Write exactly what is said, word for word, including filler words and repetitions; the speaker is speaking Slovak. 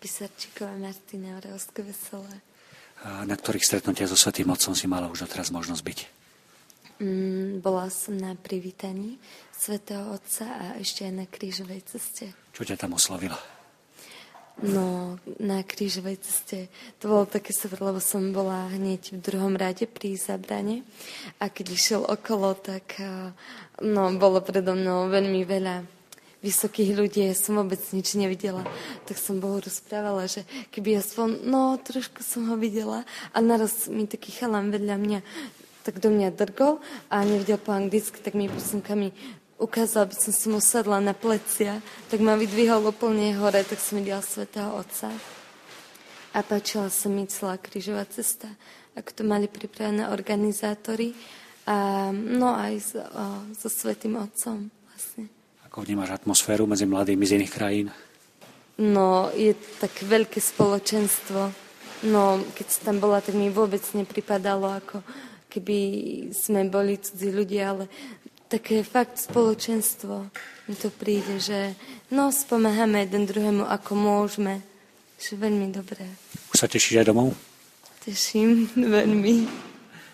Pysarčíkové Martine, Oravské Veselé. A na ktorých stretnutia so Svätým Otcom si mala už doteraz možnosť byť? Mm, bola som na privítaní Svätého Otca a ešte aj na krížovej ceste. Čo ťa tam oslovilo? No, na krížovej ceste to bolo také super, lebo som bola hneď v druhom rade pri zábrane a keď išiel okolo, tak no, bolo predo mnou veľmi veľa vysokých ľudí, ja som vôbec nič nevidela. Tak som Bohu rozprávala, že keby aspoň, no, trošku som ho videla a naraz mi taký chalan vedľa mňa tak do mňa drgol a nevidel po anglicky, tak mi pusinkami ukázal, aby som si mu sadla na plecia, tak ma vydvihol úplne hore, tak som videla Svätého Otca. A páčila sa mi celá krížová cesta, ako to mali pripravené organizátori a no aj so, o, so Svätým Otcom vlastne. Ako vnímaš atmosféru medzi mladými z iných krajín? No, je tak veľké spoločenstvo. No, keď som tam bola, tak mi vôbec nepripadalo, ako keby sme boli cudzí ľudia, ale také fakt spoločenstvo mi to príde, že no, spomáhame jeden druhému, ako môžeme. Že veľmi dobré. Už sa tešíš aj domov? Teším veľmi.